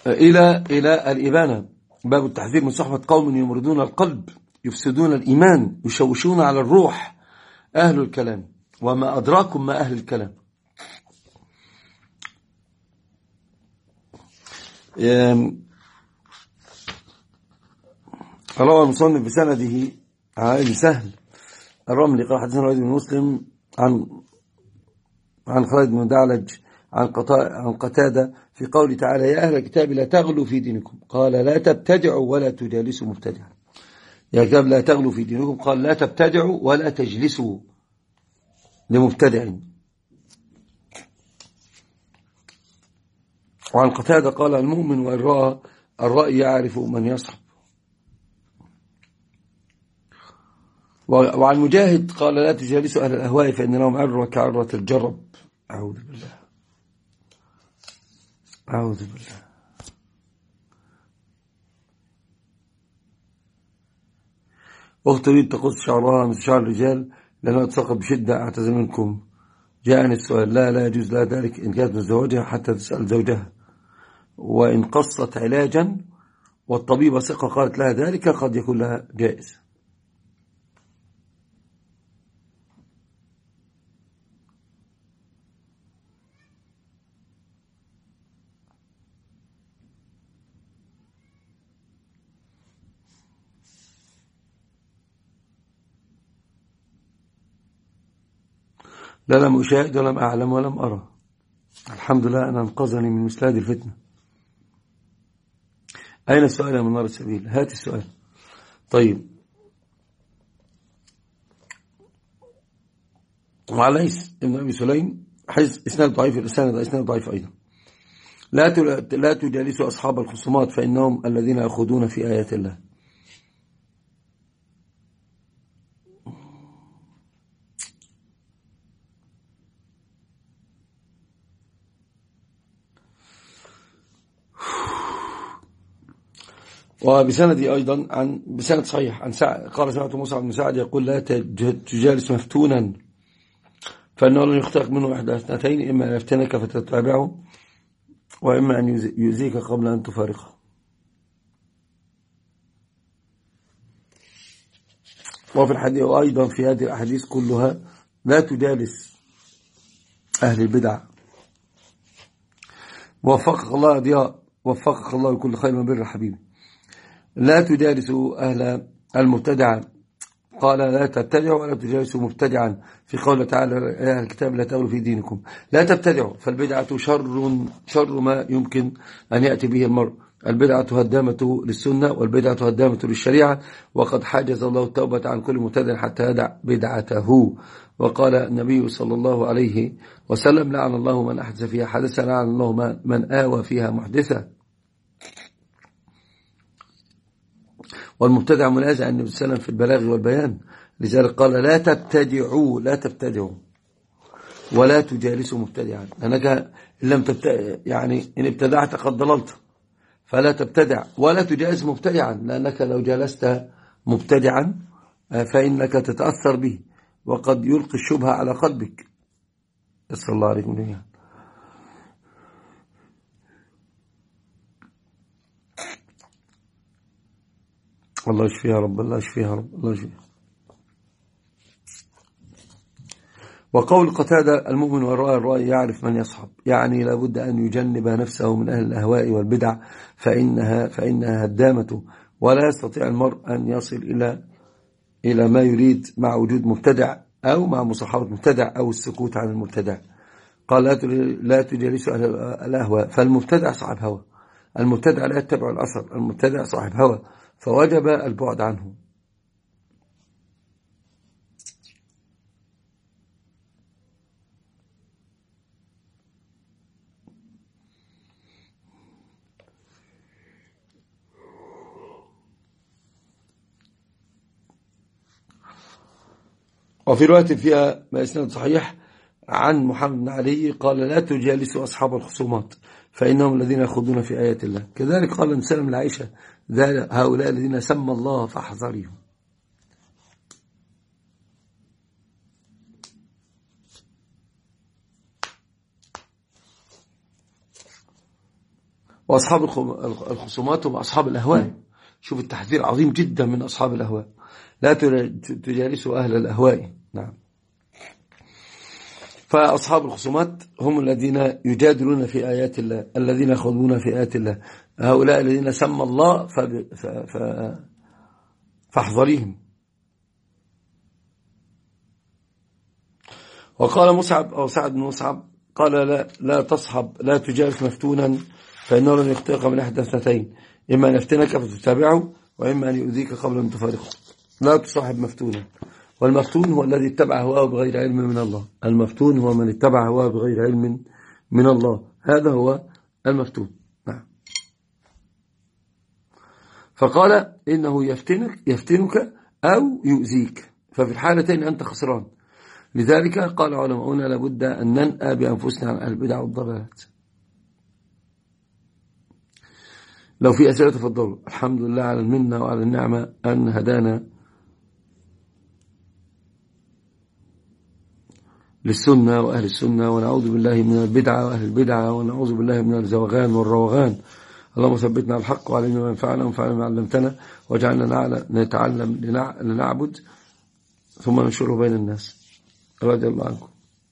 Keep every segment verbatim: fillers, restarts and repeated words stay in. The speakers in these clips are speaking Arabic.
إلى إلى الإبانة. باب التحذير من صحبة قوم يمرضون القلب، يفسدون الإيمان، يشوشون على الروح، أهل الكلام. وما أدراكم ما أهل الكلام. روى المصنف بسنده عن ابن سهل الرملي قال حدثنا وليد بن مسلم عن عن خالد بن دعلج عن عن قتادة في قوله تعالى: يا أهل الكتاب لا تغلوا في دينكم، قال لا تبتدعوا ولا تجالسوا مبتدعا. يا كتاب لا تغلوا في دينكم، قال لا تبتدعوا ولا تجلسوا لمبتدع. وعن قتادة قال: المؤمن وإن رأى الرأي يعرف من يصحب. وعن مجاهد قال: لا تجالسوا أهل الأهواء فإن لهم عرة كعرة الجرب. أعوذ بالله أعوذ بالله. أخت تريد تقص شعرها مثل شعر الرجال لأنها تسقط بشدة، أعتذر منكم. جاءني السؤال. لا لا يجوز لها ذلك إن كانت من زوجها حتى تسأل زوجها، وإن قصت علاجا والطبيبة ثقة قالت لها ذلك قد يكون لها جائز. لا لم أشاهد ولم أعلم ولم أرى. الحمد لله أن أنقذني من مثل هذه الفتنة. أين السؤال يا منار السبيل؟ هات السؤال. طيب. وعليس ابن أبي سليم حيث إسناد ضعيف، الإسناد إسناد ضعيف أيضا. لا لا تجالسوا أصحاب الخصومات فإنهم الذين يأخذون في آيات الله. وبسندي أيضا عن بسند صحيح عن سعد قال: سمعت موسى بن سعد يقول: لا تجالس مفتونا فإنه لن يخترق منه إحدى اثنتين، إما أن يفتنك فتتابعه، وإما أن يؤذيك قبل أن تفارقه. وفي الحديث وأيضا في هذه الأحاديث كلها لا تجالس أهل البدع. وفقك الله ضياء، وفقك الله لكل خير وبر حبيبي. لا تجالسوا أهل المبتدع، قال: لا تبتدعوا ولا تجالسوا مبتدعا. في قوله تعالى: يا أهل الكتاب لا تغلوا في دينكم. لا تبتدعوا، فالبدعة شر شر ما يمكن أن يأتي به المرء. البدعة هدامة للسنة، والبدعة هدامة للشريعة، وقد حجز الله التوبة عن كل مبتدع حتى يدع بدعته. وقال النبي صلى الله عليه وسلم: لعن الله من أحدث فيها حدثا، لعن الله من آوى فيها محدثا. والمبتدع منازع النبي صلى الله عليه وسلم في البلاغ والبيان، لذلك قال: لا تبتدعوا لا تبتدعوا ولا تجالسوا مبتدعا، لأنك إن لم تبتدع يعني إن ابتدعت قد ضللت، فلا تبتدع ولا تجالس مبتدعا، لأنك لو جالست مبتدعا فإنك تتأثر به وقد يلقي الشبهة على قلبك. صلى الله عليه وسلم. الله يشفيها يا رب، الله يشفيها يا رب، الله يشفيها. وقول قتادة: المؤمن والرأي الرأي يعرف من يصحب، يعني لابد أن يجنب نفسه من أهل الأهواء والبدع، فإنها فإنها هدامة، ولا يستطيع المرء أن يصل إلى إلى ما يريد مع وجود مبتدع أو مع مصاحبة مبتدع أو السكوت عن المبتدع. قال: لا تجالسوا أهل الأهواء، فالمبتدع صاحب هوى، المبتدع لا يتبع الأثر، المبتدع صاحب هوى، فوجب البعد عنه. وفي رواية فيها ما إسناد صحيح عن محمد بن علي قال: لا تجالسوا أصحاب الخصومات فإنهم الذين يخوضون في آيات الله. كذلك قال النبي صلى الله عليه وسلم لعائشة: هؤلاء الذين سمى الله فاحذريهم. وأصحاب الخصومات هم أصحاب الأهواء. شوف التحذير عظيم جدا من أصحاب الأهواء، لا تجالسوا أهل الأهواء. نعم. فأصحاب الخصومات هم الذين يجادلون في آيات الله، الذين يخوضون في آيات الله، هؤلاء الذين سمى الله فاحذريهم. وقال مصعب أو سعد بن مصعب قال لا, لا تصحب لا تجالس مفتونا فإنه لن يخطئك من أحد اثنتين، إما أن يفتنك فتتابعه وإما أن يؤذيك قبل أن تفارقه. لا تصاحب مفتونا، والمفتون هو الذي اتبع هواه بغير علم من الله. المفتون هو من اتبع هواه بغير علم من الله، هذا هو المفتون. نعم. فقال إنه يفتنك يفتنك أو يؤذيك، ففي الحالتين أنت خسران. لذلك قال علماؤنا لابد أن ننأى بأنفسنا عن البدع والضلالات. لو في أسئلة تفضلوا. الحمد لله على المنة وعلى النعمة أن هدانا للسنة وأهل السنة، ونعوذ بالله من البدعة وأهل البدعة، ونعوذ بالله من الزوغان والروغان. اللهم ثبتنا على الحق وعلمنا ما ينفعنا وانفعنا ما علمتنا، واجعلنا نتعلم لنعبد ثم ننشره بين الناس. رضي الله عنكم.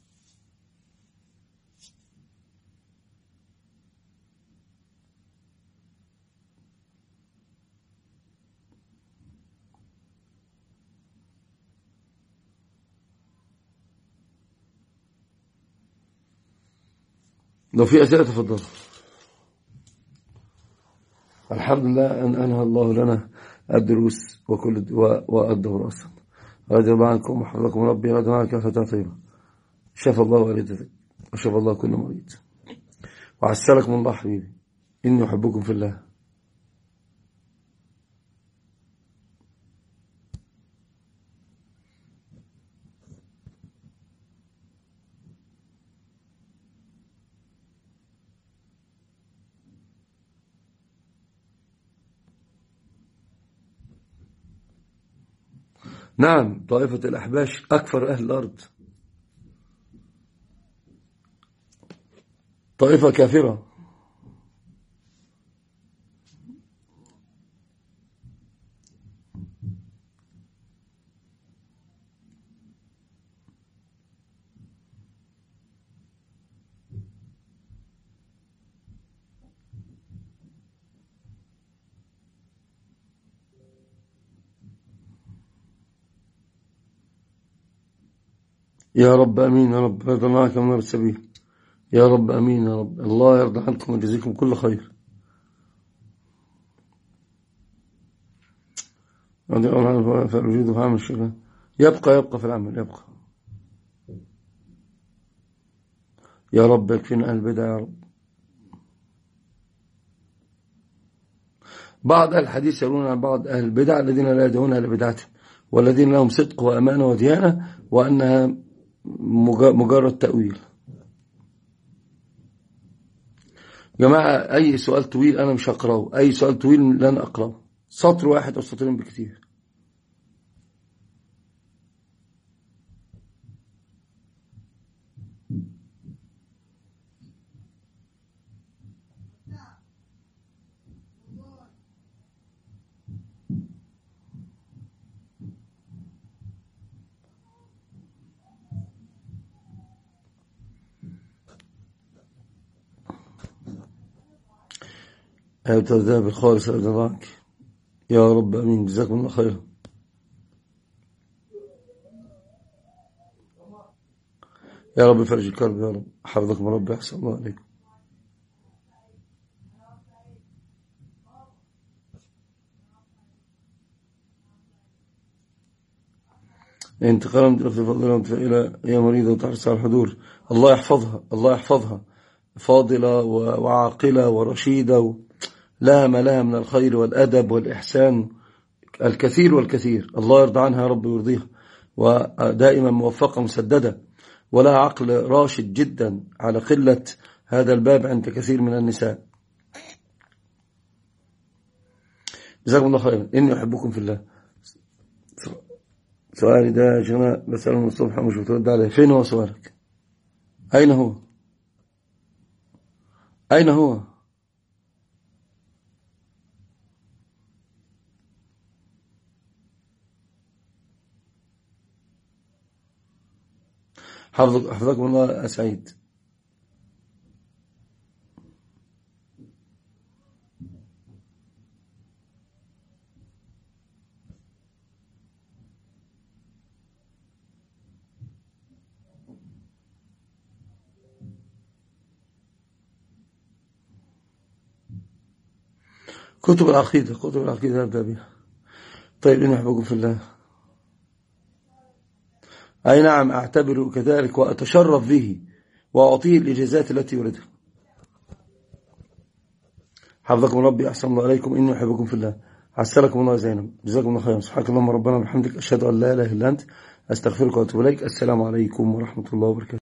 لو في أسئلة تفضل. الحمد لله أن أنهى الله لنا الدروس وكل والدور أصلا. رضي الله عنكم وحفظكم ربي رضي الله عنك فتاة طيبة. شفى الله والدتك وشفى الله كل مريض، وعسلكم الله حبيبي، إني أحبكم في الله. نعم، طائفة الأحباش أكثر أهل الأرض، طائفة كافرة. يا رب أمين يا رب، رضي الله عنكم من السبيل. يا رب أمين يا رب، الله يرضى عنكم ويجزيكم كل خير. رضي الله عنه فالوجود في عمل الشيخ يبقى يبقى في العمل يبقى. يا رب يكفينا أهل البدع يا رب. بعض أهل الحديث يقولون عن بعض أهل البدع الذين لا يدعون إلى بدعتهم، والذين لهم صدق وأمانة وديانة، وأنها مجرد تأويل. جماعة أي سؤال طويل أنا مش هقرأه، أي سؤال طويل لن أقرأه، سطر واحد أو سطرين بكتير. أيها الذهب الخالص رضي الله عنك. يا رب أمين، جزاكم الله خيرا. يا رب فرج الكرب يا رب، حفظكم رب، أحسن الله عليكم. انتقالا من في فضلها إلى يا مريضة وتحرص على الحضور. الله يحفظها، الله يحفظها، فاضلة وعاقلة ورشيدة و... لها ما لها من الخير والأدب والإحسان الكثير والكثير. الله يرضى عنها يا رب ويرضيها، ودائما موفقة مسددة، ولها عقل راشد جدا على قلة هذا الباب عند كثير من النساء. جزاكم الله خيرا، إني أحبكم في الله. سؤالي ده يا جماعة بسأله من الصبح مش بترد عليه. فين هو سؤالك؟ أين هو؟ أين هو؟ حفظك حفظكم الله سعيد. كتب العقيدة كتب العقيدة نبدأ بها. طيب إني أحبكم في الله. أي نعم أعتبره كذلك وأتشرف به وأعطيه الإجازات التي يريدها. حفظكم ربي، أحسن الله عليكم، إني أحبكم في الله. عسلكم الله زينب، جزاكم الله خيرا. سبحانك اللهم ربنا وبحمدك، أشهد أن لا إله إلا أنت، أستغفرك وأتوب إليك. السلام عليكم ورحمة الله وبركاته.